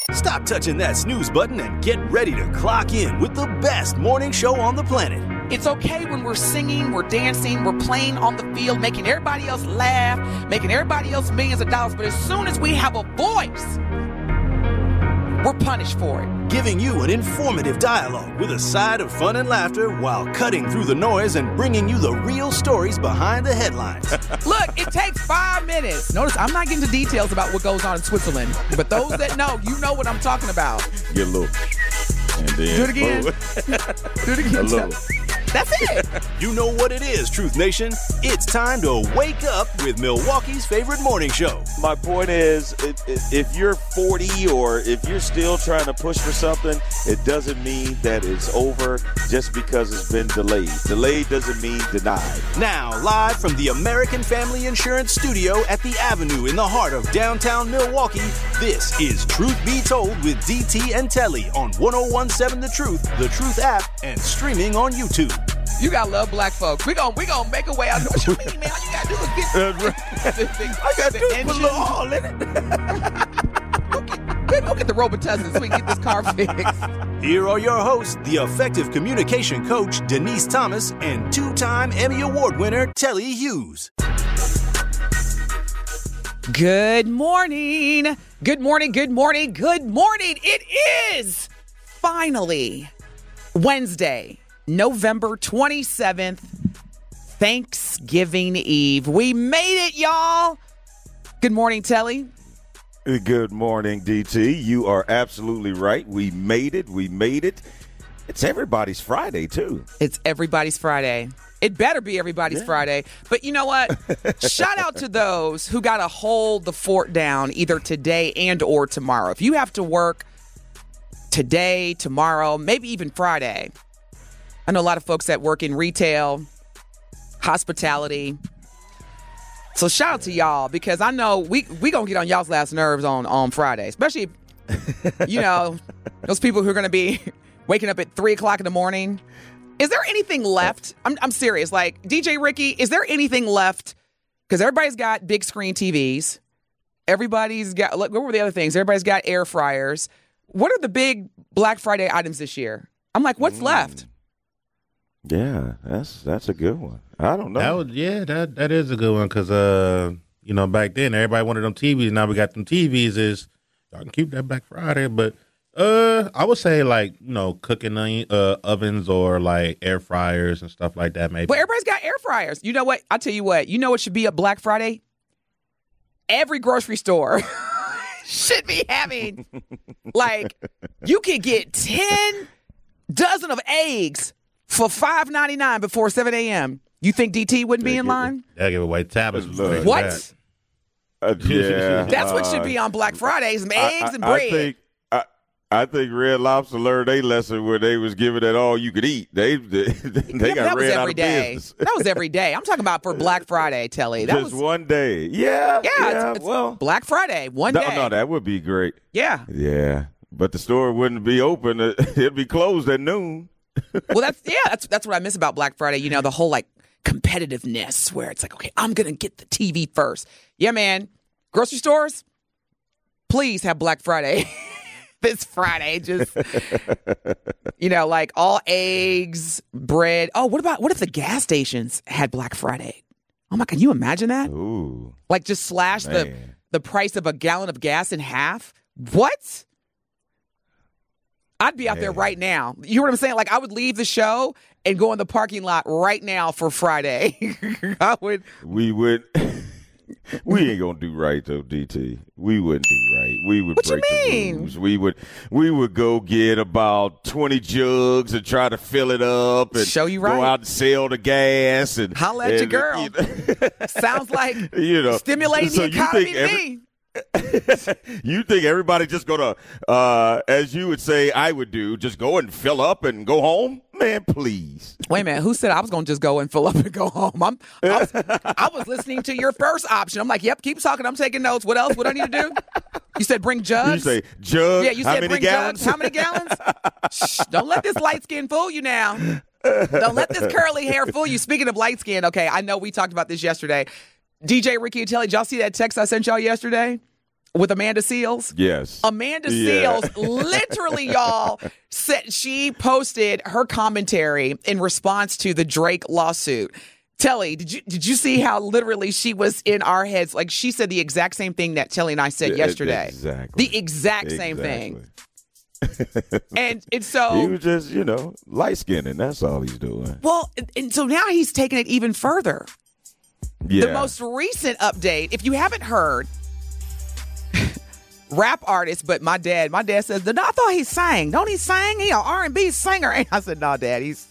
Stop touching that snooze button and get ready to clock in with the best morning show on the planet. It's okay when we're singing, we're dancing, we're playing on the field, making everybody else laugh, making everybody else millions of dollars. But as soon as we have a voice, we're punished for it. Giving you an informative dialogue with a side of fun and laughter while cutting through the noise and bringing you the real stories behind the headlines. Look, it takes 5 minutes. Notice I'm not getting into details about what goes on in Switzerland, but those that know, you know what I'm talking about. Get a little. And then do it again. Do it again. A little. That's it. You know what it is, Truth Nation. It's time to wake up with Milwaukee's favorite morning show. My point is, if you're 40 or if you're still trying to push for something, it doesn't mean that it's over just because it's been delayed. Delayed doesn't mean denied. Now, live from the American Family Insurance Studio at the Avenue in the heart of downtown Milwaukee, this is Truth Be Told with DT and Telly on 101.7 The Truth app, and streaming on YouTube. You gotta love black folks. We gonna make a way out. What you mean, man? All you gotta do is get. I got to put a little all in it. Go get the Robitussin so we can get this car fixed. Here are your hosts, the effective communication coach Denise Thomas and two-time Emmy Award winner Telly Hughes. Good morning. Good morning. Good morning. Good morning. It is finally Wednesday, November 27th, Thanksgiving Eve. We made it, y'all. Good morning, Telly. Good morning, DT. You are absolutely right. We made it. We made it. It's everybody's Friday, too. It's everybody's Friday. It better be everybody's Friday. But you know what? Shout out to those who got to hold the fort down either today and or tomorrow. If you have to work today, tomorrow, maybe even Friday. I know a lot of folks that work in retail, hospitality. So shout out to y'all, because I know we going to get on y'all's last nerves on Friday, especially, you know, those people who are going to be waking up at 3 o'clock in the morning. Is there anything left? I'm serious. Like, DJ Ricky, is there anything left? Because everybody's got big screen TVs. Everybody's got, what were the other things? Everybody's got air fryers. What are the big Black Friday items this year? I'm like, what's left? Yeah, that's a good one. I don't know. That is a good one, because back then everybody wanted them TVs. Now we got them TVs. Is y'all can keep that Black Friday, but I would say cooking ovens or like air fryers and stuff like that. Maybe. But everybody's got air fryers. You know what? I'll tell you what. You know what should be a Black Friday? Every grocery store should be having, like, you could get 10 dozen of eggs for $5.99 before 7 a.m. You think DT wouldn't be in line? They'll give away tablets. What? Yeah. That's what should be on Black Friday, some eggs and bread. I think Red Lobster learned a lesson where they was giving it all you could eat. They got ran out of business. That was every day. I'm talking about for Black Friday, Telly. That Just one day. Yeah. It's well, Black Friday, one day. No, that would be great. Yeah. Yeah. But the store wouldn't be open. It'd be closed at noon. Well, that's what I miss about Black Friday. You know, the whole like competitiveness where it's like, okay, I'm going to get the TV first. Yeah, man. Grocery stores, please have Black Friday. This Friday, just, like all eggs, bread. Oh, what if the gas stations had Black Friday? Oh my, can you imagine that? Ooh. Like just slash the price of a gallon of gas in half? What? I'd be out there right now. You know what I'm saying? Like, I would leave the show and go in the parking lot right now for Friday. We would. We ain't gonna do right though, DT. We wouldn't do right. We would break the rules. We would go get about 20 jugs and try to fill it up and show you right. Go out and sell the gas and holla at your girl. Sounds like stimulating the economy to me. You think everybody just gonna, as you would say, I would do, just go and fill up and go home? Man, please. Wait a minute. Who said I was gonna just go and fill up and go home? I was listening to your first option. I'm like, yep, keep talking. I'm taking notes. What else? What do I need to do? You said bring jugs. You say jugs. Yeah, you said bring gallons? jugs. How many gallons? Shh, don't let this light skin fool you now. Don't let this curly hair fool you. Speaking of light skin, okay, I know we talked about this yesterday. DJ Ricky and Telly, did y'all see that text I sent y'all yesterday? with Amanda Seales? Yes. Amanda Seales, literally, y'all, said she posted her commentary in response to the Drake lawsuit. Telly, did you see how literally she was in our heads? Like, she said the exact same thing that Telly and I said yesterday. Exactly. The exact same thing. and so he was just, light skinned, and that's all he's doing. Well, and so now he's taking it even further. Yeah. The most recent update, if you haven't heard, rap artist, but my dad says, no, I thought he sang. Don't he sing? He an R&B singer. And I said, no, Dad, he's...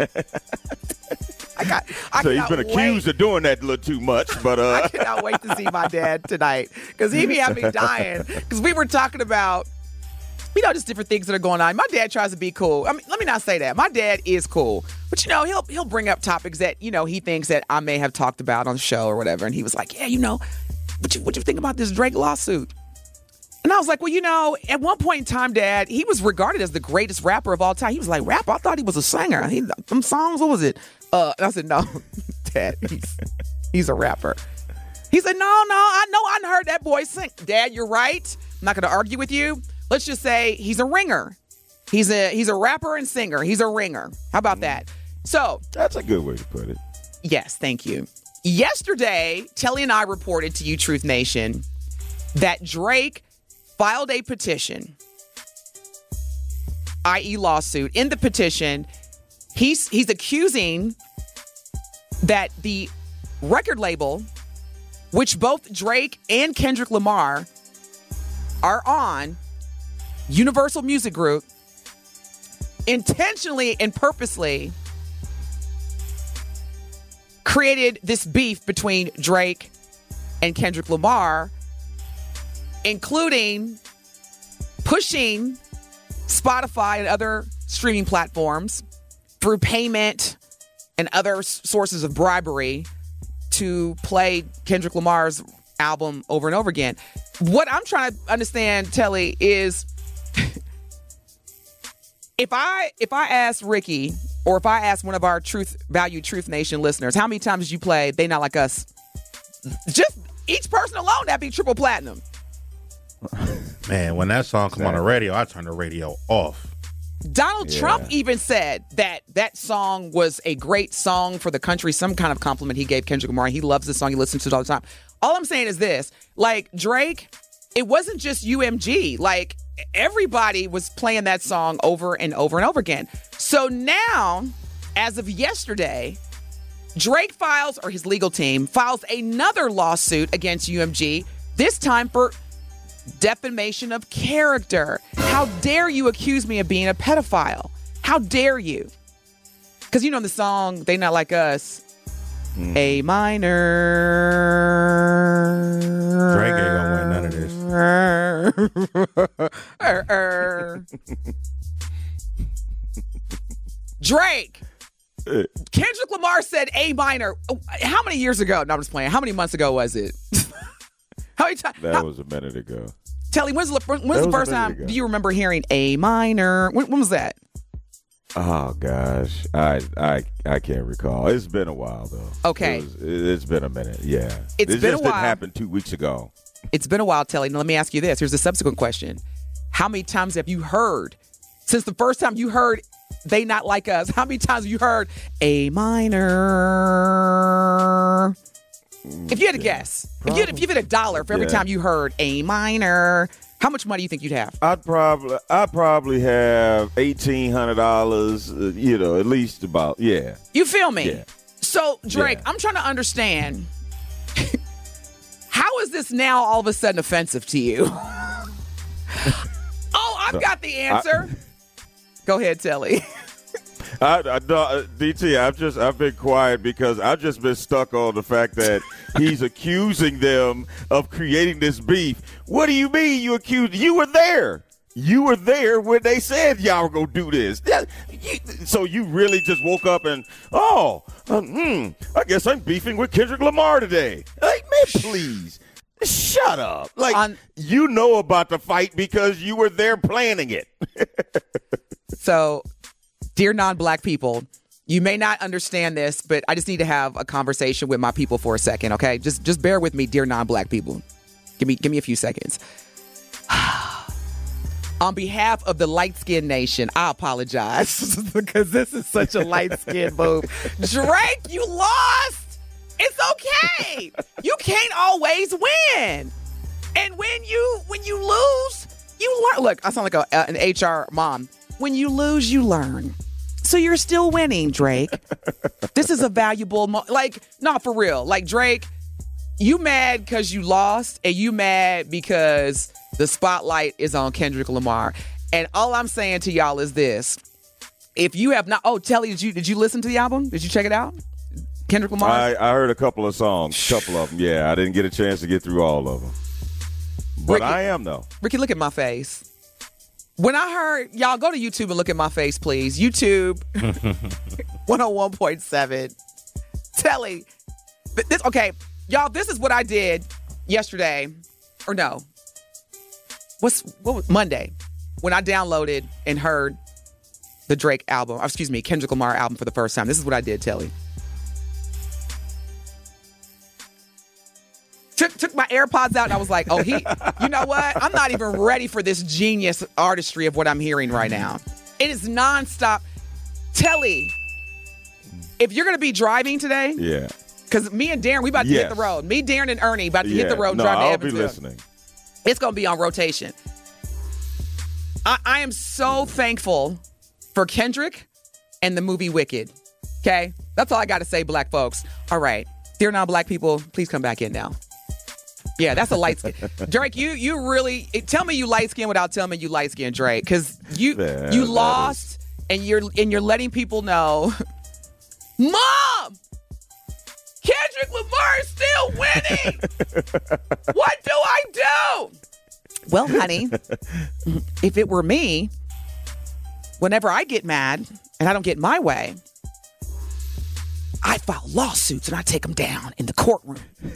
So he's been accused of doing that a little too much, but I cannot wait to see my dad tonight, because he be having me dying. Because we were talking about, just different things that are going on. My dad tries to be cool. I mean, let me not say that. My dad is cool, but he'll bring up topics that he thinks that I may have talked about on the show or whatever. And he was like, yeah, what you think about this Drake lawsuit? And I was like, well, at one point in time, Dad, he was regarded as the greatest rapper of all time. He was like, rapper? I thought he was a singer. Them songs, what was it? And I said, no, Dad, he's a rapper. He said, no, I know I heard that boy sing. Dad, you're right. I'm not going to argue with you. Let's just say he's a ringer. He's a rapper and singer. He's a ringer. How about that? So that's a good way to put it. Yes, thank you. Yesterday, Telly and I reported to you, Truth Nation, that Drake filed a petition, i.e. lawsuit. In the petition, he's accusing that the record label, which both Drake and Kendrick Lamar are on, Universal Music Group, intentionally and purposely created this beef between Drake and Kendrick Lamar, including pushing Spotify and other streaming platforms through payment and other sources of bribery to play Kendrick Lamar's album over and over again. What I'm trying to understand, Telly, is if I ask Ricky, or if I ask one of our Truth Nation listeners, how many times did you play They Not Like Us? Just each person alone, that'd be triple platinum. Man, when that song come on the radio, I turn the radio off. Donald Trump even said that song was a great song for the country, some kind of compliment he gave Kendrick Lamar. He loves the song. He listens to it all the time. All I'm saying is this, like Drake, it wasn't just UMG. Like everybody was playing that song over and over and over again. So now, as of yesterday, Drake files, or his legal team, files another lawsuit against UMG, this time for defamation of character. How dare you accuse me of being a pedophile? How dare you? Because the song They Not Like Us, A minor. Drake ain't gonna win none of this. Drake. Kendrick Lamar said A minor. How many years ago? No, I'm just playing. How many months ago was it? How many times? That was a minute ago. Telly, when's the first time do you remember hearing A minor? When was that? Oh gosh, I can't recall. It's been a while though. Okay, it's been a minute. Yeah, it's been a while. Didn't happen 2 weeks ago. It's been a while, Telly. Now let me ask you this. Here's a subsequent question: how many times have you heard, since the first time you heard They Not Like Us? How many times have you heard A minor? If you had to guess, if you had $1 for every time you heard A minor, how much money do you think you'd have? I'd probably have $1,800. At least about You feel me? Yeah. So Drake, I'm trying to understand. How is this now all of a sudden offensive to you? I've got the answer. Go ahead, Telly. DT, I've been quiet because I've just been stuck on the fact that he's accusing them of creating this beef. What do you mean you accused? You were there. You were there when they said y'all were going to do this. So you really just woke up and, I guess I'm beefing with Kendrick Lamar today. Like, man, please. Shut up. Like, you know about the fight because you were there planning it. So, dear non-black people, you may not understand this, but I just need to have a conversation with my people for a second, okay? Just bear with me, dear non-black people. Give me a few seconds. On behalf of the light-skinned nation, I apologize because this is such a light-skinned move. Drake, you lost. It's okay. You can't always win. And when you lose, you learn. Look, I sound like an HR mom. When you lose, you learn. So you're still winning, Drake. This is a valuable not for real. Like, Drake, you mad because you lost, and you mad because the spotlight is on Kendrick Lamar. And all I'm saying to y'all is this. If you have not, Telly, did you listen to the album? Did you check it out? Kendrick Lamar? I heard a couple of songs, couple of them. Yeah, I didn't get a chance to get through all of them. But Ricky, I am, though. Ricky, look at my face. When I heard, y'all go to YouTube and look at my face, please. YouTube 101.7. Telly. Y'all, this is what I did yesterday. Or no. What was Monday? When I downloaded and heard the Drake album, Kendrick Lamar album for the first time. This is what I did, Telly. Took my AirPods out and I was like, you know what? I'm not even ready for this genius artistry of what I'm hearing right now. It is nonstop. Telly, if you're going to be driving today. Yeah. Because me and Darren, we about to hit the road. Me, Darren, and Ernie about to hit the road and drive to Evansville. I'll be listening. It's going to be on rotation. I am so thankful for Kendrick and the movie Wicked. Okay? That's all I got to say, black folks. All right. Dear non-black people, please come back in now. Yeah, that's a light skin. Drake, you really tell me you light skin without telling me you light skin, Drake, because you lost and you're letting people know, Mom, Kendrick Lamar is still winning. What do I do? Well, honey, if it were me, whenever I get mad and I don't get my way, I file lawsuits and I take them down in the courtroom.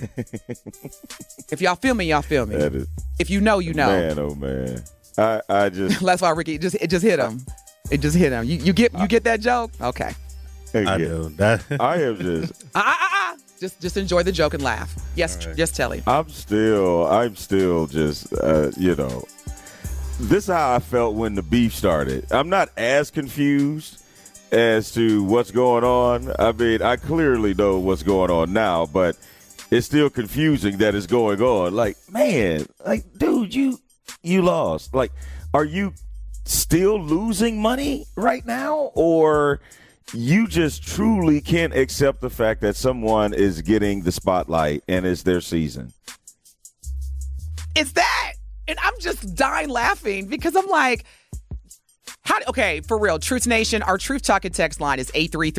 If y'all feel me, y'all feel me. If you know, you know. Man, oh man, I just. That's why Ricky it just hit him. It just hit him. You get that joke? Okay. I do. That. I am just. Just enjoy the joke and laugh. Yes, right. Just Telly. I'm still just this is how I felt when the beef started. I'm not as confused as to what's going on. I mean, I clearly know what's going on now, but it's still confusing that it's going on. Like, man, like, dude, you lost. Like, are you still losing money right now? Or you just truly can't accept the fact that someone is getting the spotlight and it's their season? It's that. And I'm just dying laughing because I'm like, okay, for real, Truth Nation, our Truth Talking text line is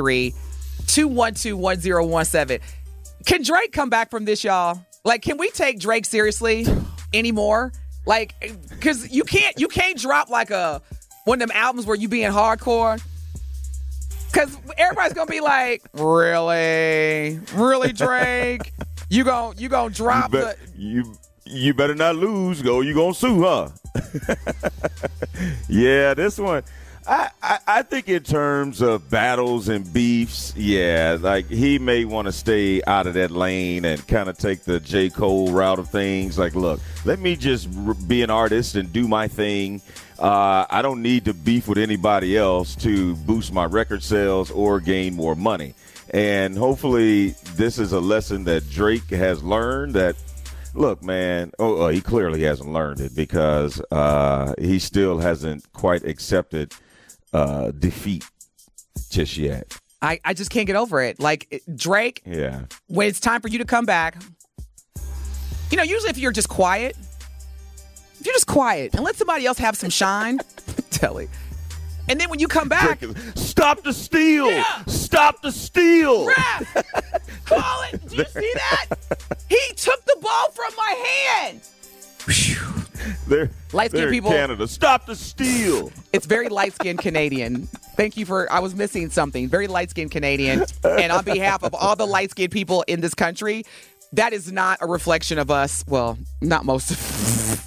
833-212-1017. Can Drake come back from this, y'all? Like, can we take Drake seriously anymore? Like, because you can't drop like one of them albums where you being hardcore. Because everybody's going to be like, really, Drake? You gonna drop You better not lose, you gonna sue, huh? Yeah, this one, I think in terms of battles and beefs, yeah, like he may want to stay out of that lane and kind of take the J. Cole route of things. Like, look, let me just be an artist and do my thing. I don't need to beef with anybody else to boost my record sales or gain more money. And hopefully this is a lesson that Drake has learned that, look, man, he clearly hasn't learned it because he still hasn't quite accepted defeat just yet. I just can't get over it. Like, Drake, when it's time for you to come back, usually if you're just quiet, and let somebody else have some shine, Telly. And then when you come back, stop the steal! Yeah. Stop the steal! Ref, call it! Do you see that? He took the ball from my hand. Light-skinned people, Canada, stop the steal! It's very light-skinned Canadian. Thank you I was missing something. Very light-skinned Canadian. And on behalf of all the light-skinned people in this country, that is not a reflection of us. Well, not most of us.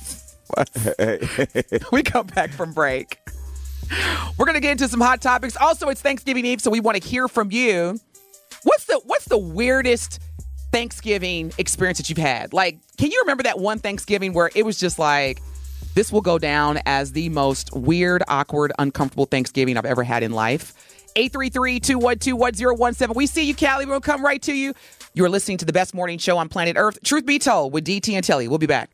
We come back from break. We're going to get into some hot topics. Also, it's Thanksgiving Eve, so we want to hear from you. What's the weirdest Thanksgiving experience that you've had? Like, can you remember that one Thanksgiving where it was just like, this will go down as the most weird, awkward, uncomfortable Thanksgiving I've ever had in life? 833-212-1017. We see you, Callie. We'll come right to you. You're listening to the best morning show on planet Earth, Truth Be Told, with DT and Telly. We'll be back.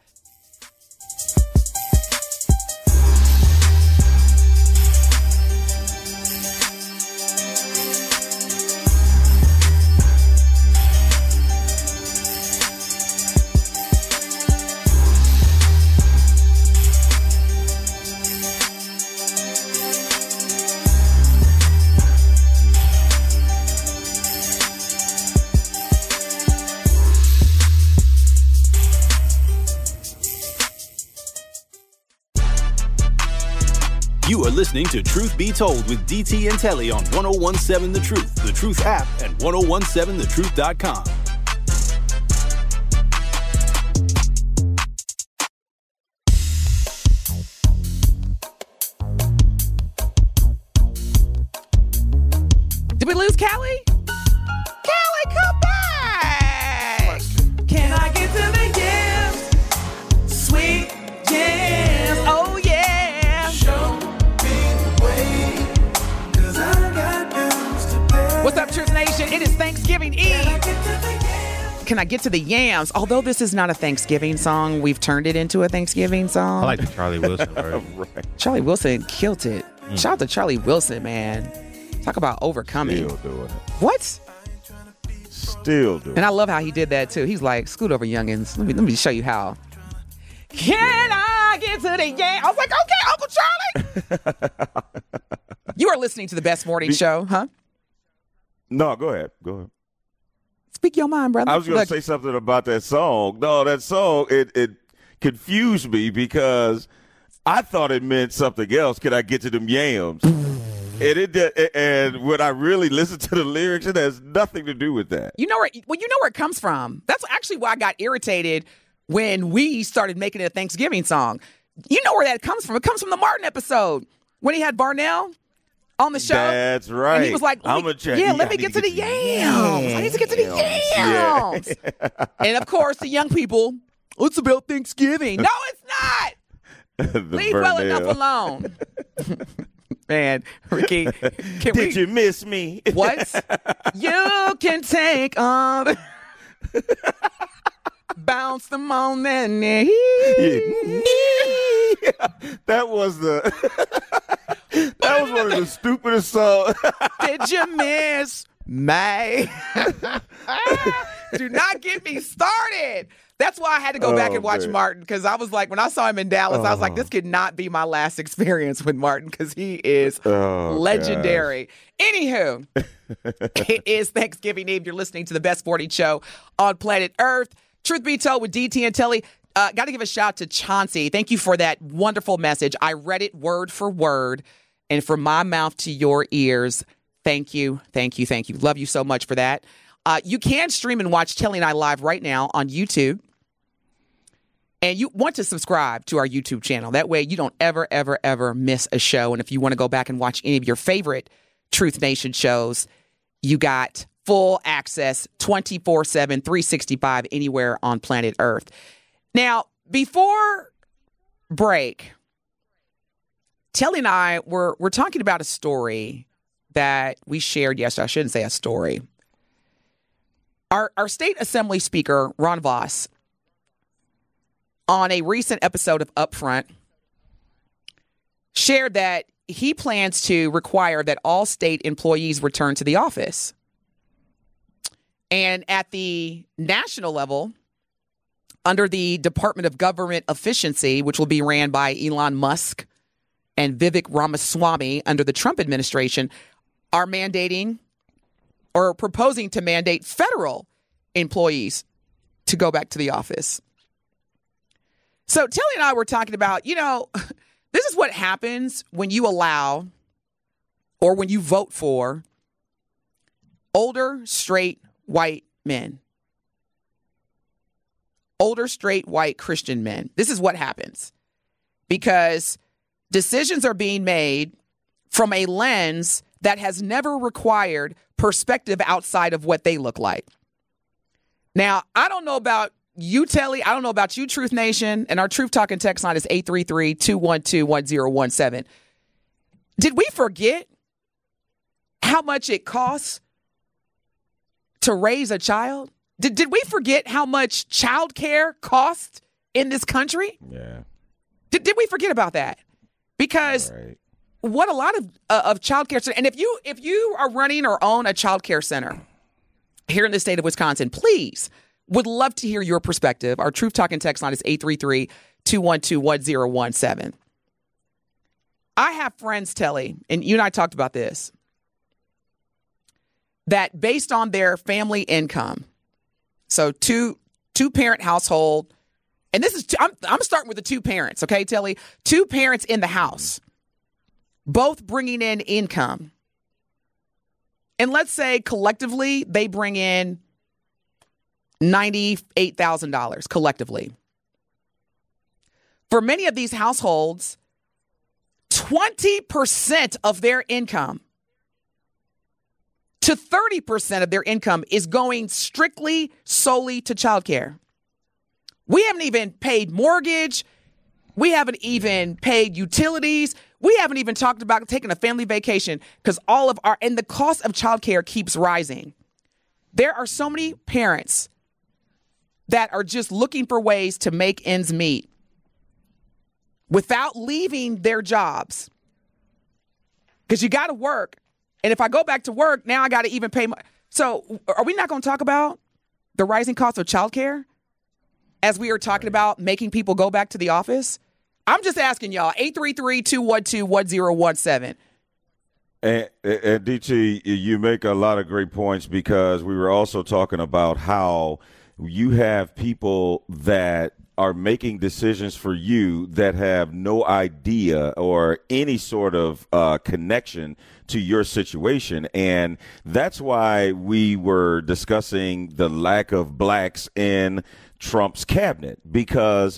You are listening to Truth Be Told with DT and Telly on 1017 The Truth app, and 1017thetruth.com. Did we lose Callie? Callie, come back! Can I get to the yams? Sweet yams. Oh, yeah. Show me the way, 'cause I got bills to pay. What's up, Truth Nation? It is Thanksgiving Eve. Can I get to the yams? Although this is not a Thanksgiving song, we've turned it into a Thanksgiving song. I like the Charlie Wilson version. Right. Charlie Wilson killed it. Shout out to Charlie Wilson, man. Talk about overcoming. Still doing it. What? Still doing it. And I love how he did that too. He's like, scoot over, youngins. Let me show you how. Can I get to the yam? I was like, okay, Uncle Charlie. You are listening to the best morning show, huh? No, go ahead. Go ahead. Speak your mind, brother. I was going Look, to say something about that song. No, that song, it confused me because I thought it meant something else. Can I get to them yams? And when I really listen to the lyrics, it has nothing to do with that. you know where it comes from. That's actually why I got irritated when we started making it a Thanksgiving song. You know where that comes from. It comes from the Martin episode when he had Barnell on the show. That's right. And he was like, let me get to the yams. I need to get to the yams. Yeah. And of course, the young people, it's about Thanksgiving. No, it's not. Leave well enough alone. Man, Ricky, Did you miss me? What? You can take on. Bounce them on that knee. Yeah. That was one of the stupidest songs. Did you miss me? Do not get me started. That's why I had to go back and watch Martin, because I was like, when I saw him in Dallas, I was like, this could not be my last experience with Martin, because he is legendary. Gosh. Anywho, it is Thanksgiving Eve. You're listening to the best morning show on planet Earth. Truth Be Told with DT and Telly. Got to give a shout out to Chauncey. Thank you for that wonderful message. I read it word for word, and from my mouth to your ears, thank you, thank you, thank you. Love you so much for that. You can stream and watch Telly and I live right now on YouTube. And you want to subscribe to our YouTube channel. That way you don't ever, ever, ever miss a show. And if you want to go back and watch any of your favorite Truth Nation shows, you got full access 24/7, 365 anywhere on planet Earth. Now, before break, Telly and I were talking about a story that we shared yesterday. I shouldn't say a story. Our state assembly speaker, Ron Voss, on a recent episode of Upfront, shared that he plans to require that all state employees return to the office. And at the national level, under the Department of Government Efficiency, which will be ran by Elon Musk and Vivek Ramaswamy under the Trump administration, are mandating or proposing to mandate federal employees to go back to the office. So Telly and I were talking about, this is what happens when you allow or when you vote for older, straight, white men. Older, straight, white Christian men. This is what happens. Because decisions are being made from a lens that has never required perspective outside of what they look like. Now, I don't know about you, Telly. I don't know about you, Truth Nation. And our Truth Talking text line is 833-212-1017. Did we forget how much it costs to raise a child? Did we forget how much child care costs in this country? Yeah. Did we forget about that? Because what a lot of child care, and if you are running or own a child care center here in the state of Wisconsin, please, would love to hear your perspective. Our Truth Talking text line is 833-212-1017. I have friends, Telly, and you and I talked about this, that based on their family income, so two-parent household, and this is, I'm starting with the two parents, okay, Telly? Two parents in the house, both bringing in income. And let's say collectively they bring in $98,000 collectively. For many of these households, 20% of their income to 30% of their income is going strictly solely to childcare. We haven't even paid mortgage. We haven't even paid utilities. We haven't even talked about taking a family vacation because and the cost of childcare keeps rising. There are so many parents that are just looking for ways to make ends meet without leaving their jobs. Because you got to work. And if I go back to work, now I got to even pay my. So are we not going to talk about the rising cost of childcare as we are talking about making people go back to the office? I'm just asking y'all, 833-212-1017. And DT, you make a lot of great points because we were also talking about how you have people that are making decisions for you that have no idea or any sort of connection to your situation. And that's why we were discussing the lack of blacks in Trump's cabinet, because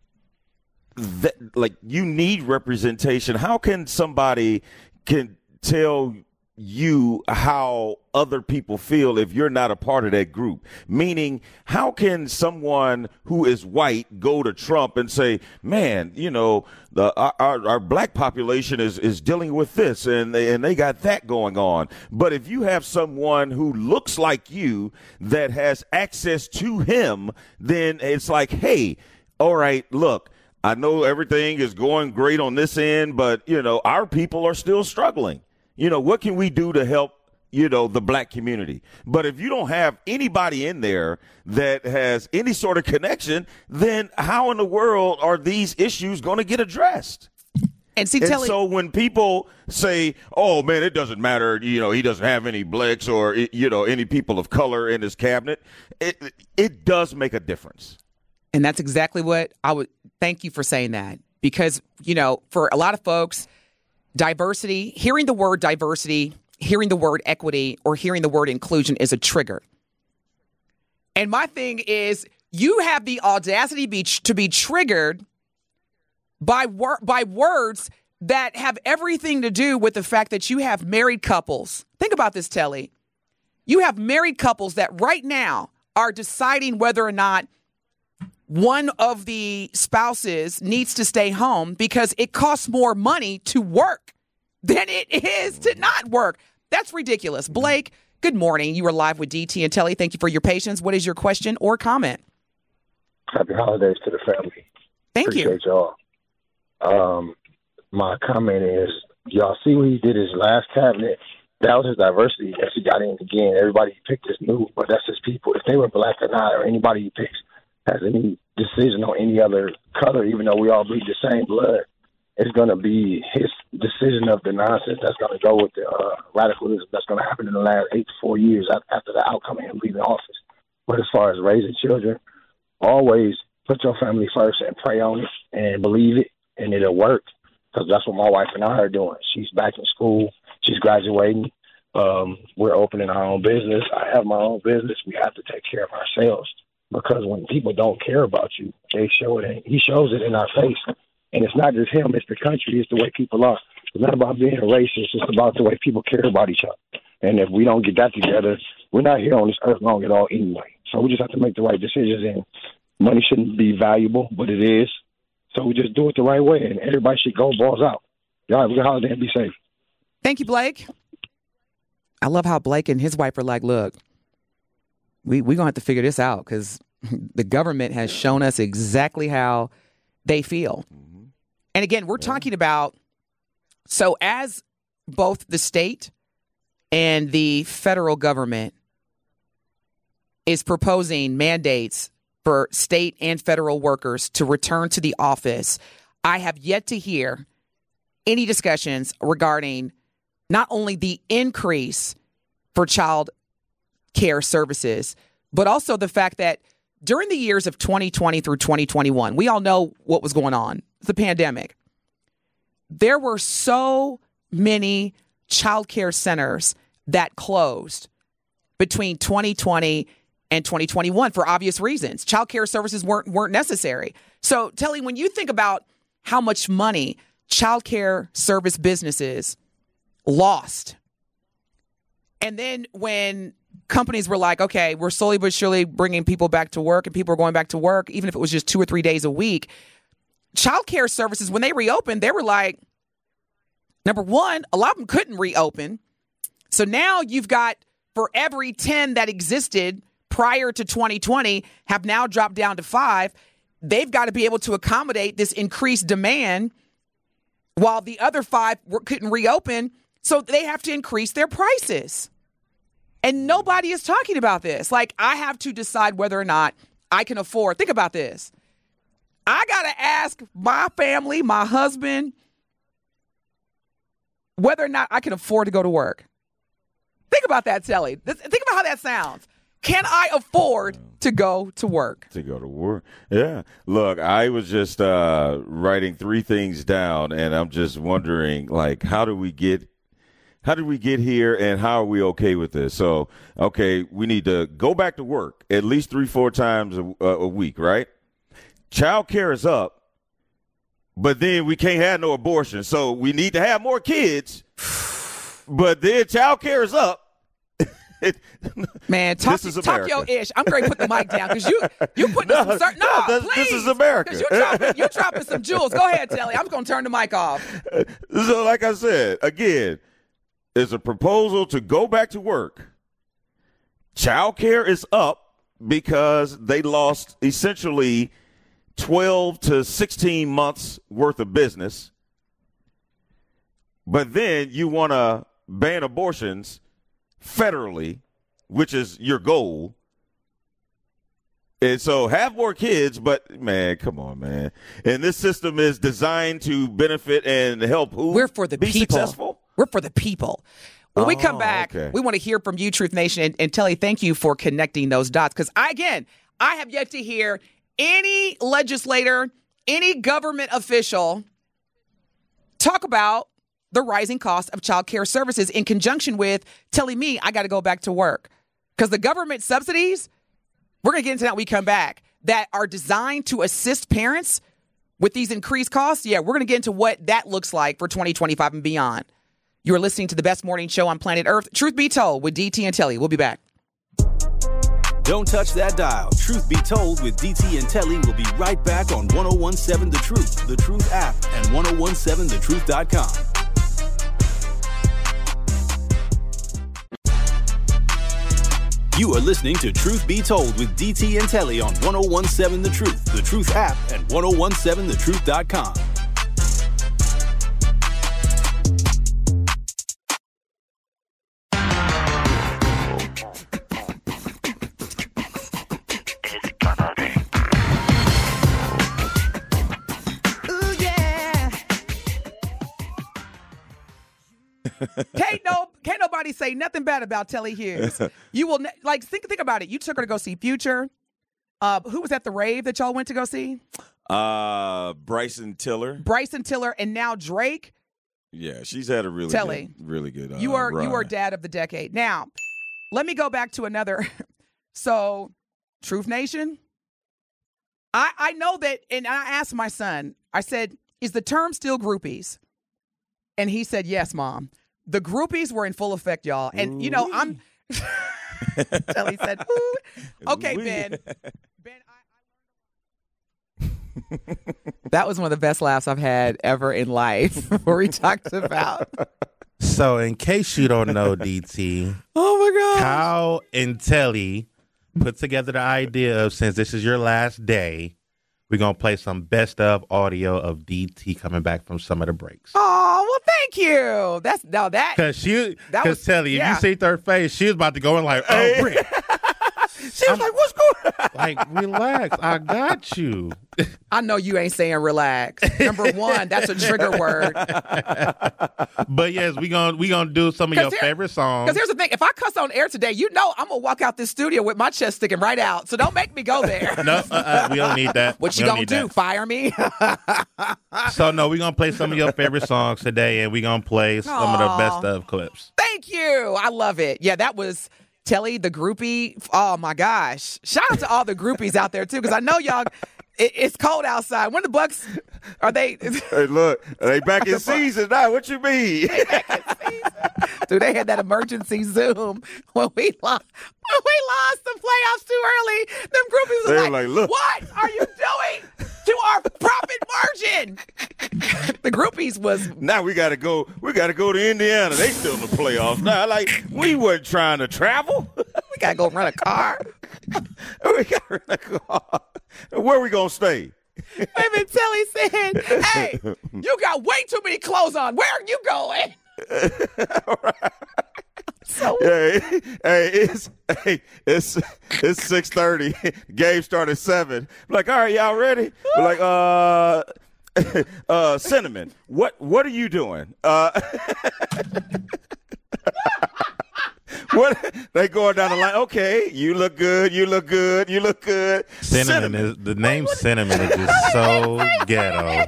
you need representation. How can somebody can tell you how other people feel if you're not a part of that group? Meaning, how can someone who is white go to Trump and say, man, you know, our black population is dealing with this and they got that going on. But if you have someone who looks like you that has access to him, then it's like, hey, all right, look, I know everything is going great on this end, but, you know, our people are still struggling. You know, what can we do to help, you know, the black community? But if you don't have anybody in there that has any sort of connection, then how in the world are these issues going to get addressed? And so when people say, oh, man, it doesn't matter, you know, he doesn't have any blacks or, you know, any people of color in his cabinet, it does make a difference. And that's exactly what I would thank you for saying that, because, you know, for a lot of folks, diversity, hearing the word diversity, hearing the word equity, or hearing the word inclusion is a trigger. And my thing is, you have the audacity to be triggered by words that have everything to do with the fact that you have married couples. Think about this, Telly. You have married couples that right now are deciding whether or not one of the spouses needs to stay home because it costs more money to work than it is to not work. That's ridiculous. Blake, good morning. You are live with DT and Telly. Thank you for your patience. What is your question or comment? Happy holidays to the family. Appreciate y'all. My comment is, y'all see what he did his last cabinet? That was his diversity that he got in again. Everybody he picked is new, but that's his people. If they were black or not, or anybody he picks has any decision on any other color, even though we all bleed the same blood, it's going to be his decision of the nonsense that's going to go with the radicalism that's going to happen in the last 8 to 4 years after the outcome of him leaving office. But as far as raising children, always put your family first and pray on it and believe it, and it'll work, because that's what my wife and I are doing. She's back in school. She's graduating. We're opening our own business. I have my own business. We have to take care of ourselves. Because when people don't care about you, they show it. He shows it in our face. And it's not just him, it's the country, it's the way people are. It's not about being racist, it's about the way people care about each other. And if we don't get that together, we're not here on this earth long at all anyway. So we just have to make the right decisions, and money shouldn't be valuable, but it is. So we just do it the right way, and everybody should go balls out. Y'all have a good holiday and be safe. Thank you, Blake. I love how Blake and his wife are like, look, we're going to have to figure this out because the government has shown us exactly how they feel. Mm-hmm. And again, we're talking about, so as both the state and the federal government is proposing mandates for state and federal workers to return to the office, I have yet to hear any discussions regarding not only the increase for child care services, but also the fact that during the years of 2020 through 2021, we all know what was going on, the pandemic. There were so many child care centers that closed between 2020 and 2021 for obvious reasons. Child care services weren't necessary. So, Telly, when you think about how much money child care service businesses lost, and then when companies were like, okay, we're slowly but surely bringing people back to work, and people are going back to work, even if it was just 2 or 3 days a week, child care services, when they reopened, they were like, number one, a lot of them couldn't reopen. So now you've got, for every 10 that existed prior to 2020 have now dropped down to 5. They've got to be able to accommodate this increased demand while the other 5 couldn't reopen. So they have to increase their prices. And nobody is talking about this. Like, I have to decide whether or not I can afford. Think about this. I got to ask my family, my husband, whether or not I can afford to go to work. Think about that, Telly. Think about how that sounds. Can I afford to go to work? To go to work. Yeah. Look, I was just writing 3 things down, and I'm just wondering, like, how did we get here, and how are we okay with this? So, okay, we need to go back to work at least 3-4 times a week, right? Child care is up, but then we can't have no abortion. So we need to have more kids, but then child care is up. Man, talk your ish. I'm going to put the mic down because you putting please. This is America. Because you're dropping some jewels. Go ahead, Telly. I'm going to turn the mic off. So, like I said, again, it's a proposal to go back to work. Child care is up because they lost essentially 12 to 16 months worth of business. But then you want to ban abortions federally, which is your goal. And so have more kids, but, man, come on, man. And this system is designed to benefit and help who? We're for the be people. Successful? We're for the people. When we come back, we want to hear from you, Truth Nation. And Telly, thank you for connecting those dots. Because, I have yet to hear any legislator, any government official talk about the rising cost of child care services in conjunction with telling me I got to go back to work. Because the government subsidies, we're going to get into that when we come back, that are designed to assist parents with these increased costs. Yeah, we're going to get into what that looks like for 2025 and beyond. You're listening to the best morning show on planet Earth, Truth Be Told, with DT and Telly. We'll be back. Don't touch that dial. Truth Be Told with DT and Telly will be right back on 1017 The Truth app, and 1017thetruth.com. You are listening to Truth Be Told with DT and Telly on 1017 The Truth app, and 1017thetruth.com. Can't nobody say nothing bad about Telly Hughes. You will think about it. You took her to go see Future. Who was at the rave that y'all went to go see? Bryson Tiller, and now Drake. Yeah, she's had a really good. You are dad of the decade. Now, let me go back to another. So, Truth Nation. I know that, and I asked my son. I said, "Is the term still groupies?" And he said, "Yes, Mom." The groupies were in full effect, y'all. And, I'm Telly said, ooh. Okay, Ben. That was one of the best laughs I've had ever in life where we talked about. So, in case you don't know, DT, Oh, my God. Kyle and Telly put together the idea of, since this is your last day, we're going to play some best of audio of DT coming back from some of the breaks. Oh, well, thank you. Because Telly, if you see her face, she was about to go in like, oh, Rick. She was like, what's going on? Like, relax. I got you. I know you ain't saying relax. Number one, that's a trigger word. But yes, we gonna do some of your favorite songs. Because here's the thing. If I cuss on air today, you know I'm going to walk out this studio with my chest sticking right out. So don't make me go there. No, we don't need that. What you going to do? Fire me? So, no, we're going to play some of your favorite songs today, and we're going to play some of the best of clips. Thank you. I love it. Yeah, that was Telly, the groupie. Oh, my gosh. Shout out to all the groupies out there, too, because I know y'all, it's cold outside. When the Bucks, are they? Hey, look, they back in season now. What you mean? Dude, they had that emergency Zoom when we lost the playoffs too early. Them groupies were like, look, what are you doing to our profit margin? The groupies was, now we gotta go to Indiana. They still in the playoffs now. Like, we weren't trying to travel. we gotta go rent a car. We gotta rent a car. Where we gonna stay? Baby Telly said, hey, you got way too many clothes on. Where are you going? So hey, it's 6:30. Game started at 7. Like, all right, y'all ready? We're like, Cinnamon, what are you doing? What they going down the line? Okay, you look good. Cinnamon is the name. Cinnamon is just so ghetto.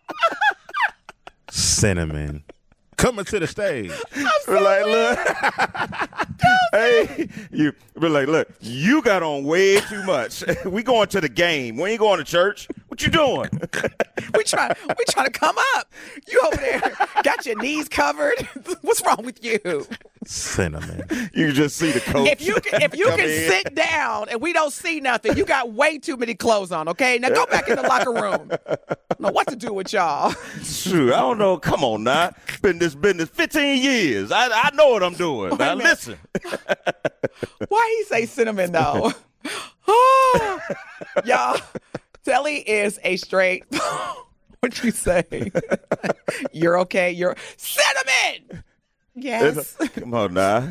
Cinnamon. Coming to the stage. We're like, look. Hey, we're like, look, you got on way too much. We going to the game. We ain't going to church. What you doing? we trying to come up. You over there got your knees covered. What's wrong with you? Cinnamon. You just see the coach. If you can sit down and we don't see nothing, you got way too many clothes on, okay? Now go back in the locker room. I don't know what to do with y'all. Shoot, I don't know. Come on now. Been this business 15 years. I know what I'm doing. Now listen. Why he say Cinnamon though? Oh, y'all, Telly is a straight. What you say? You're okay. You're Cinnamon. Yes. Come on now.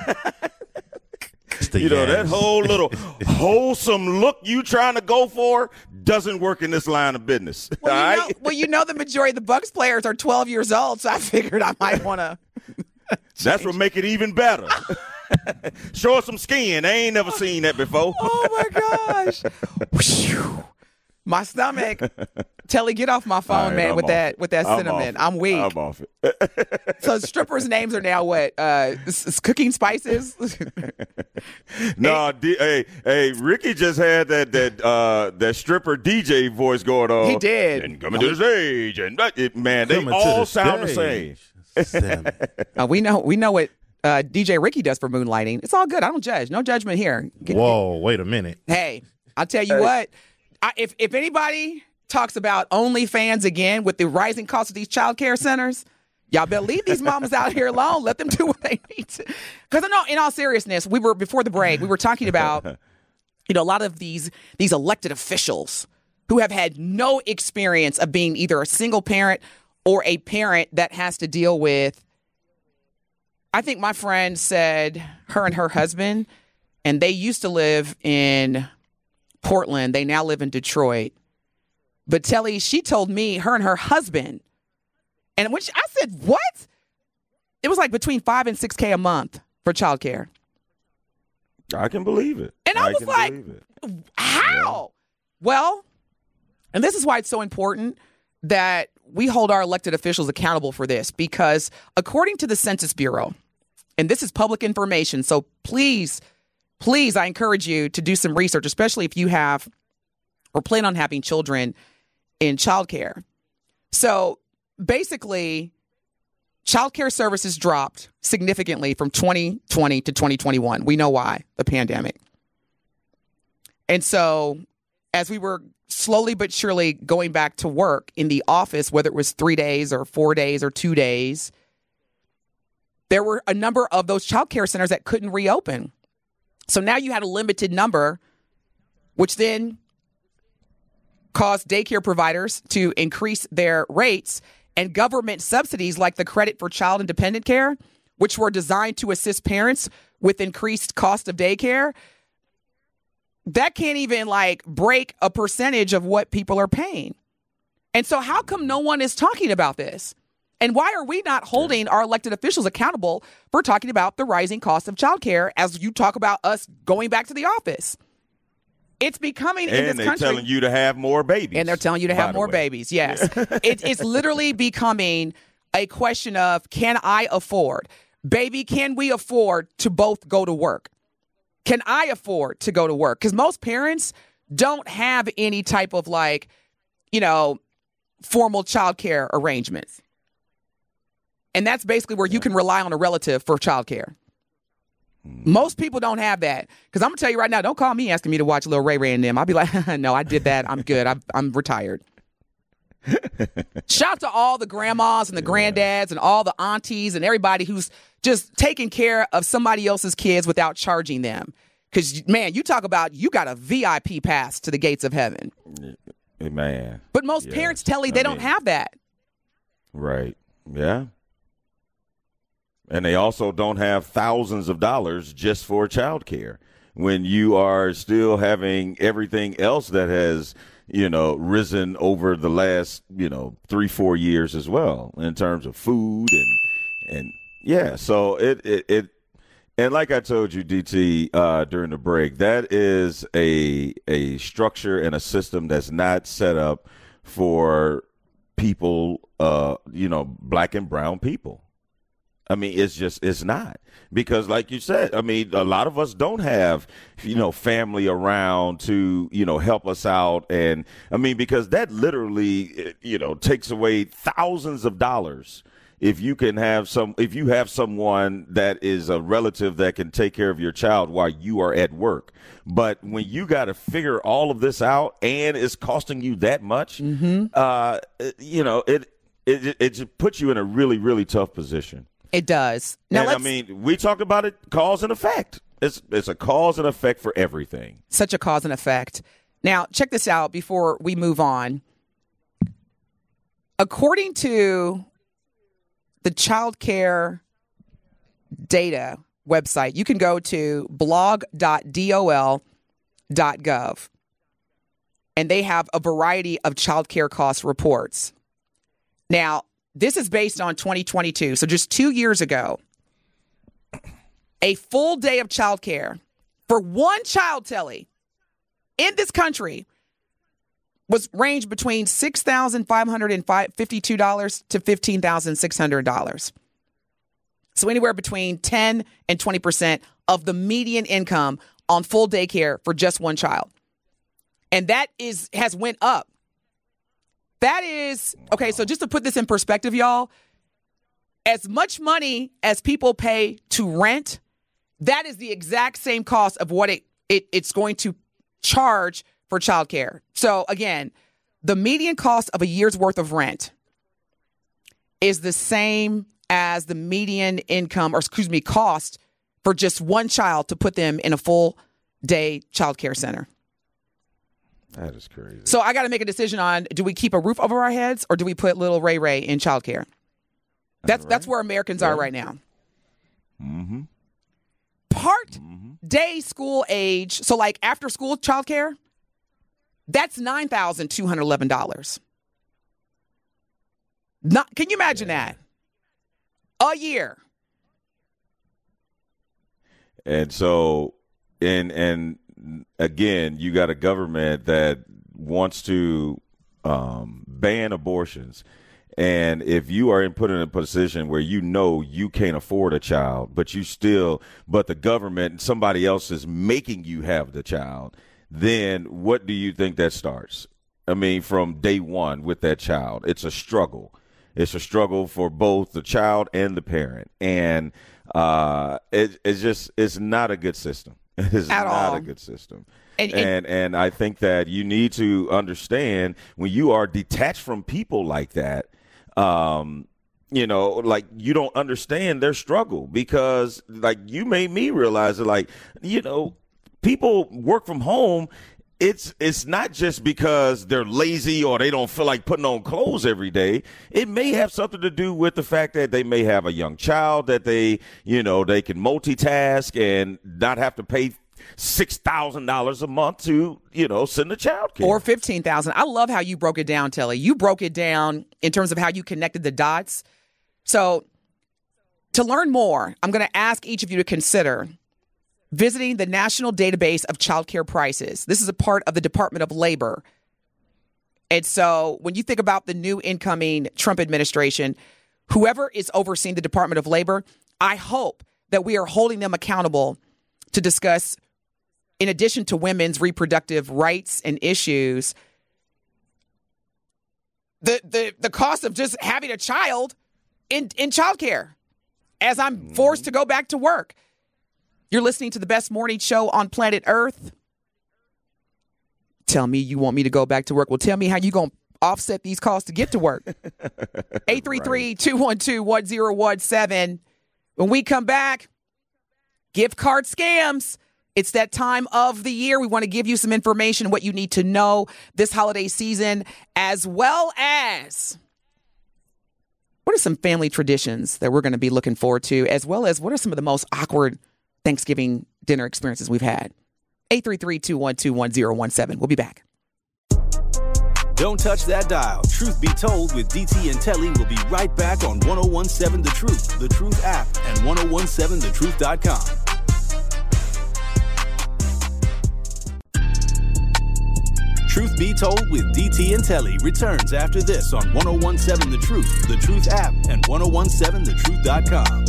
That whole little wholesome look you trying to go for doesn't work in this line of business. Well, the majority of the Bucks players are 12 years old, so I figured I might want to. That's what make it even better. Show us some skin. I ain't never seen that before. Oh my gosh. My stomach. Telly, get off my phone, man, with that cinnamon. I'm weak. I'm off it. So strippers' names are now what? Cooking spices? No, hey, Ricky just had that stripper DJ voice going on. He did. And coming to the stage, and man, they all sound the same. We know what DJ Ricky does for moonlighting. It's all good. I don't judge. No judgment here. Whoa, wait a minute. Hey, I'll tell you what. If anybody talks about OnlyFans again with the rising cost of these child care centers, y'all better leave these mamas out here alone. Let them do what they need to. Because I know, in all seriousness, before the break, we were talking about, a lot of these elected officials who have had no experience of being either a single parent or a parent that has to deal with. I think my friend said her and her husband, and they used to live in Portland. They now live in Detroit. But Telly, she told me her and her husband, and when I said, what? It was like between $5,000 and $6,000 a month for childcare. I can believe it. And I was like, how? Yeah. Well, and this is why it's so important that we hold our elected officials accountable for this, because according to the Census Bureau, and this is public information, so please, I encourage you to do some research, especially if you have or plan on having children in childcare. So basically, Child care services dropped significantly from 2020 to 2021. We know why, the pandemic. And so as we were slowly but surely going back to work in the office, whether it was 3 days or 4 days or 2 days, there were a number of those child care centers that couldn't reopen. So now you had a limited number, which then caused daycare providers to increase their rates, and government subsidies like the credit for child and dependent care, which were designed to assist parents with increased cost of daycare, that can't even break a percentage of what people are paying. And so how come no one is talking about this? And why are we not holding our elected officials accountable for talking about the rising cost of childcare as you talk about us going back to the office? It's becoming in this country. And they're telling you to have more babies. And they're telling you to have more babies, yes. It's literally becoming a question of, can I afford? Baby, can we afford to both go to work? Can I afford to go to work? Because most parents don't have any type of formal childcare arrangements. And that's basically where you can rely on a relative for childcare. Most people don't have that. Because I'm going to tell you right now, don't call me asking me to watch Lil Ray Ray and them. I'll be like, no, I did that. I'm good. I'm retired. Shout out to all the grandmas and the granddads and all the aunties and everybody who's just taking care of somebody else's kids without charging them. Because, man, you talk about you got a VIP pass to the gates of heaven. Man. But most parents tell you they don't have that. Right. Yeah. And they also don't have thousands of dollars just for child care when you are still having everything else that has, risen over the last, 3-4 years as well in terms of food and yeah. So it and like I told you, DT, during the break, that is a structure and a system that's not set up for people, black and brown people. I mean, it's not, because like you said, I mean, a lot of us don't have, family around to, help us out. And I mean, because that literally, takes away thousands of dollars. If you have someone that is a relative that can take care of your child while you are at work. But when you got to figure all of this out and it's costing you that much, it just puts you in a really, really tough position. It does. Now, we talked about it, cause and effect. It's a cause and effect for everything. Such a cause and effect. Now, check this out before we move on. According to the child care data website, you can go to blog.dol.gov, and they have a variety of child care cost reports. Now, this is based on 2022, so just 2 years ago. A full day of child care for one child, Telly, in this country was ranged between $6,552 to $15,600. So anywhere between 10 and 20% of the median income on full daycare for just one child. And that has went up. That is, okay, so just to put this in perspective, y'all, as much money as people pay to rent, that is the exact same cost of what it's going to charge for childcare. So again, the median cost of a year's worth of rent is the same as the median income, cost for just one child to put them in a full day childcare center. That is crazy. So I got to make a decision on, do we keep a roof over our heads or do we put little Ray Ray in childcare? That's where Americans are right now. Mm-hmm. Part-day school age, so like after-school childcare, that's $9,211. Can you imagine that? A year. And so, and again, you got a government that wants to ban abortions. And if you are put in a position where you can't afford a child, but the government, somebody else is making you have the child, then what do you think that starts? I mean, from day one with that child, it's a struggle. It's a struggle for both the child and the parent. And it's not a good system. It's not a good system. And I think that you need to understand when you are detached from people like that, you don't understand their struggle, because you made me realize that, people work from home. It's not just because they're lazy or they don't feel like putting on clothes every day. It may have something to do with the fact that they may have a young child that they can multitask and not have to pay $6,000 a month to, send a child care. Or $15,000. I love how you broke it down, Telly. You broke it down in terms of how you connected the dots. So to learn more, I'm going to ask each of you to consider visiting the National Database of Child Care Prices. This is a part of the Department of Labor. And so when you think about the new incoming Trump administration, whoever is overseeing the Department of Labor, I hope that we are holding them accountable to discuss, in addition to women's reproductive rights and issues, the cost of just having a child in childcare as I'm forced to go back to work. You're listening to the best morning show on planet Earth. Tell me you want me to go back to work. Well, tell me how you going to offset these costs to get to work. 833-212-1017. When we come back, gift card scams. It's that time of the year. We want to give you some information, what you need to know this holiday season, as well as what are some family traditions that we're going to be looking forward to, as well as what are some of the most awkward Thanksgiving dinner experiences we've had. 833-212-1017. We'll be back. Don't touch that dial. Truth Be Told with DT and Telly will be right back on 1017 The Truth, The Truth app, and 1017thetruth.com. Truth Be Told with DT and Telly returns after this on 1017 The Truth, The Truth app, and 1017thetruth.com.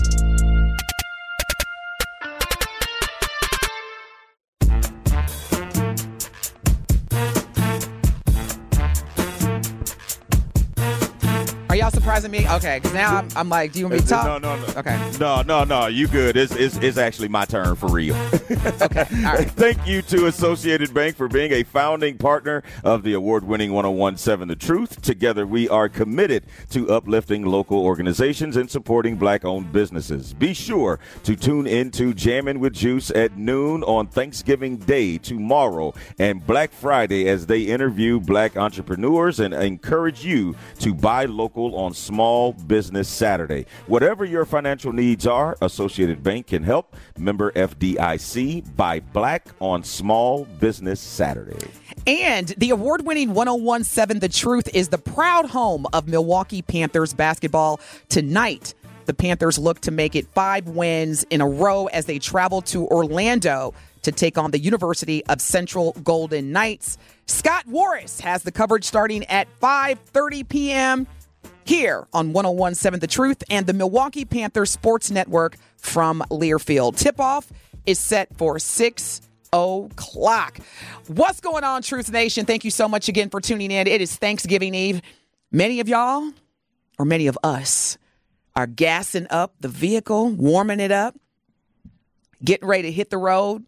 Are y'all surprising me? Okay, because now I'm like, do you want me to talk? No. Okay. No. You good. It's actually my turn for real. Okay. All right. Thank you to Associated Bank for being a founding partner of the award-winning 1017 The Truth. Together, we are committed to uplifting local organizations and supporting Black-owned businesses. Be sure to tune into Jammin' with Juice at noon on Thanksgiving Day tomorrow and Black Friday as they interview Black entrepreneurs and encourage you to buy local on Small Business Saturday. Whatever your financial needs are, Associated Bank can help. Member FDIC. Buy Black on Small Business Saturday. And the award-winning 1017 The Truth is the proud home of Milwaukee Panthers basketball. Tonight, the Panthers look to make it 5 wins in a row as they travel to Orlando to take on the University of Central Golden Knights. Scott Warris has the coverage starting at 5:30 p.m. here on 1017 The Truth and the Milwaukee Panthers Sports Network from Learfield. Tip-off is set for 6 o'clock. What's going on, Truth Nation? Thank you so much again for tuning in. It is Thanksgiving Eve. Many of y'all, or many of us, are gassing up the vehicle, warming it up, getting ready to hit the road.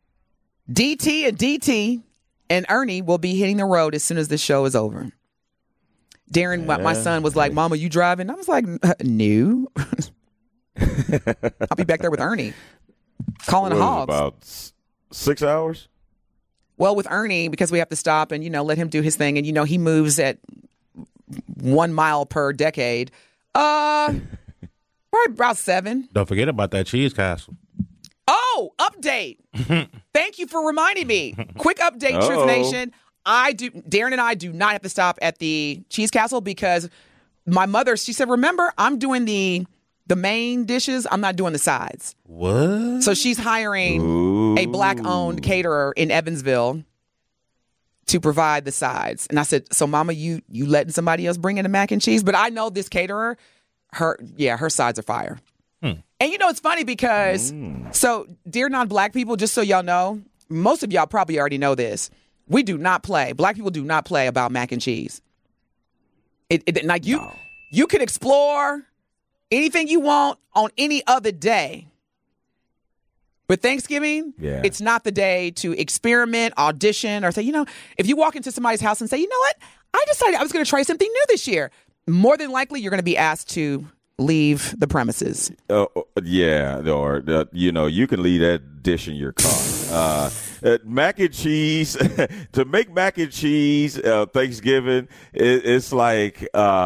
DT and Ernie will be hitting the road as soon as this show is over. Darren, my son, was like, Mama, you driving? I was like, no. I'll be back there with Ernie, calling the hogs. About 6 hours? Well, with Ernie, because we have to stop and, let him do his thing. And, he moves at 1 mile per decade. Right about 7. Don't forget about that cheese castle. Oh, update. Thank you for reminding me. Quick update, Truth Nation. Darren and I do not have to stop at the Cheese Castle because my mother, she said, remember, I'm doing the main dishes. I'm not doing the sides. What? So she's hiring a Black-owned caterer in Evansville to provide the sides. And I said, so Mama, you letting somebody else bring in the mac and cheese? But I know this caterer, her sides are fire. And it's funny because, so dear non-Black people, just so y'all know, most of y'all probably already know this. We do not play. Black people do not play about mac and cheese. You can explore anything you want on any other day. But Thanksgiving, it's not the day to experiment, audition, or say, if you walk into somebody's house and say, you know what, I decided I was going to try something new this year. More than likely, you're going to be asked to leave the premises. Yeah, or you can leave that dish in your car. Mac and cheese, to make mac and cheese Thanksgiving, it's like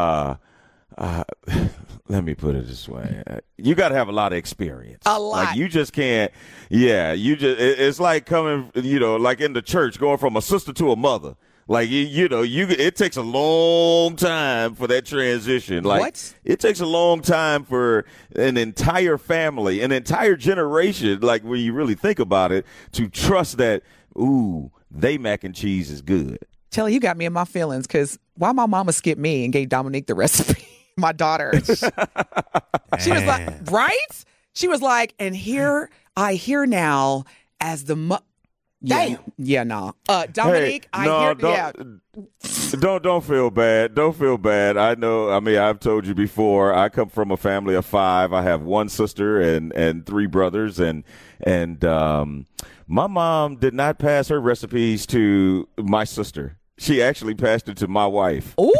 let me put it this way: you got to have a lot of experience. A lot. Like you just can't. Yeah, it's like coming, like in the church, going from a sister to a mother. Like it takes a long time for that transition. Like what? It takes a long time for an entire family, an entire generation. Like when you really think about it, to trust that they mac and cheese is good. Telly, you got me in my feelings because why my mama skipped me and gave Dominique the recipe? My daughter. She was like, right? She was like, and here I hear now as the Damn. Yeah, no. Dominique, Don't feel bad. Don't feel bad. I know. I mean, I've told you before. I come from a family of 5. I have 1 sister and 3 brothers, and my mom did not pass her recipes to my sister. She actually passed it to my wife. Ooh.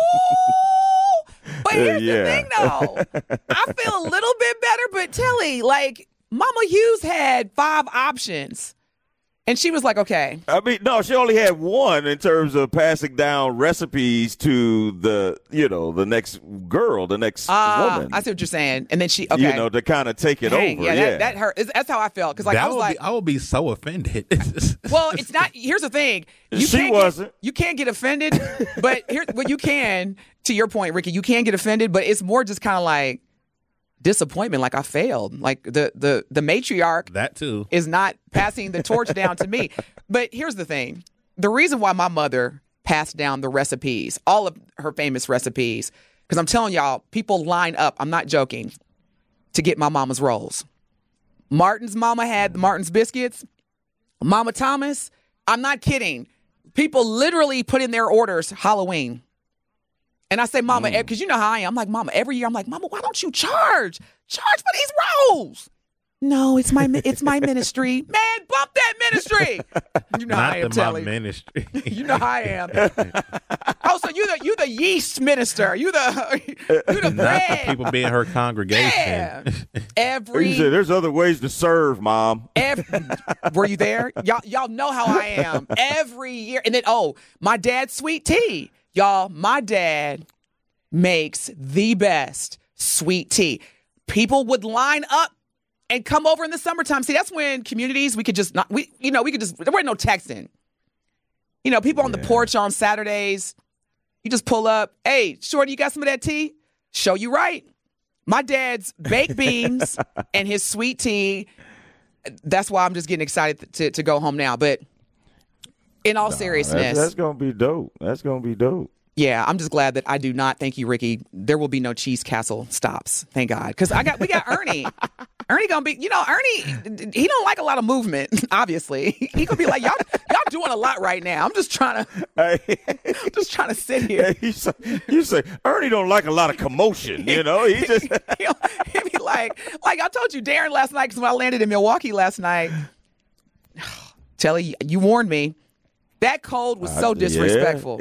But here's the thing, though. I feel a little bit better, but Telly, like, Mama Hughes had 5 options. And she was like, okay. I mean, no, she only had 1 in terms of passing down recipes to the next girl, the next woman. I see what you're saying. And then she, okay. To kind of take it over. Yeah, that hurt. That's how I felt. Because I would be so offended. Well, it's not. Here's the thing. You can't get offended, but here's what you can. To your point, Ricky, you can get offended, but it's more just kind of like disappointment. Like I failed. Like the matriarch that too is not passing the torch down to me. But here's the thing: the reason why my mother passed down the recipes, all of her famous recipes, because I'm telling y'all, people line up. I'm not joking to get my mama's rolls. Martin's mama had the Martin's biscuits. Mama Thomas, I'm not kidding. People literally put in their orders Halloween. And I say, Mama, because you know how I am. I'm like, Mama, every year I'm like, Mama, why don't you charge for these rolls? No, it's my ministry. Man, bump that ministry. You know how I am, Telly. My ministry. You know how I am. Oh, so you the yeast minister. You the bread. People be in her congregation. Yeah. You said there's other ways to serve, Mom. Were you there? Y'all know how I am. Every year. And then, my dad's sweet tea. Y'all, my dad makes the best sweet tea. People would line up and come over in the summertime. See, that's when communities, we could just, there was no texting. People on the porch on Saturdays, you just pull up. Hey, Shorty, you got some of that tea? Show you right. My dad's baked beans and his sweet tea. That's why I'm just getting excited to go home now. But in all seriousness. That's going to be dope. That's going to be dope. Yeah, I'm just glad that I do not. Thank you, Ricky. There will be no Cheese Castle stops. Thank God. Because we got Ernie. Ernie gonna be, Ernie, he don't like a lot of movement, obviously. He could be like, y'all doing a lot right now. I'm just trying to sit here. You say Ernie don't like a lot of commotion, He just he'll be like I told you, Darren last night, because when I landed in Milwaukee last night, Telly, you warned me. That cold was so disrespectful.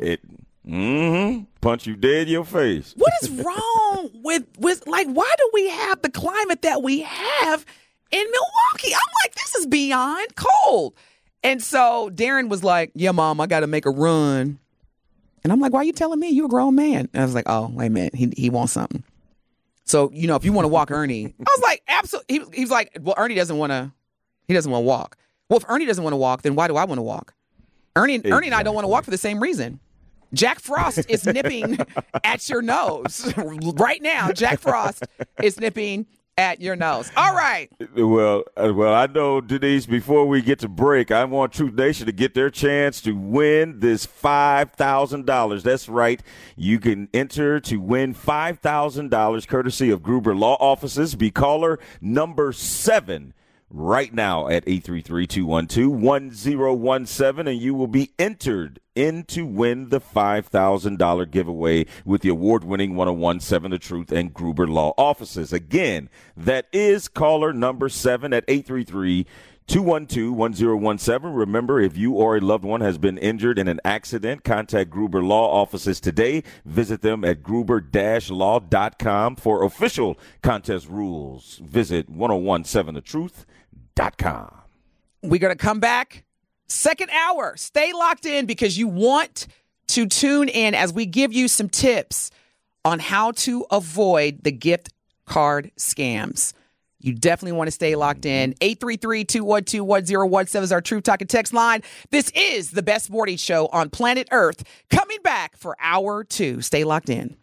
Punch you dead in your face. What is wrong with why do we have the climate that we have in Milwaukee? I'm like, this is beyond cold. And so Darren was like, yeah, Mom, I got to make a run. And I'm like, why are you telling me? You a grown man. And I was like, oh, wait a minute. He wants something. So, if you want to walk Ernie. I was like, absolutely. He was like, well, Ernie doesn't want to walk. Well, if Ernie doesn't want to walk, then why do I want to walk? Ernie and I don't want to walk for the same reason. Jack Frost is nipping at your nose. Right now, Jack Frost is nipping at your nose. All right. Well, I know, Denise, before we get to break, I want Truth Nation to get their chance to win this $5,000. That's right. You can enter to win $5,000 courtesy of Gruber Law Offices. Be caller number 7. right now at 833-212-1017, and you will be entered in to win the $5,000 giveaway with the award-winning 1017 The Truth and Gruber Law offices. Again, that is caller number 7 at 833-212-1017. Remember, if you or a loved one has been injured in an accident, contact Gruber Law offices today. Visit them at gruber-law.com for official contest rules. Visit 1017thetruth.com. We're going to come back. Second hour. Stay locked in because you want to tune in as we give you some tips on how to avoid the gift card scams. You definitely want to stay locked in. 833-212-1017 is our Truth Talking text line. This is the best morning show on planet Earth. Coming back for hour 2. Stay locked in.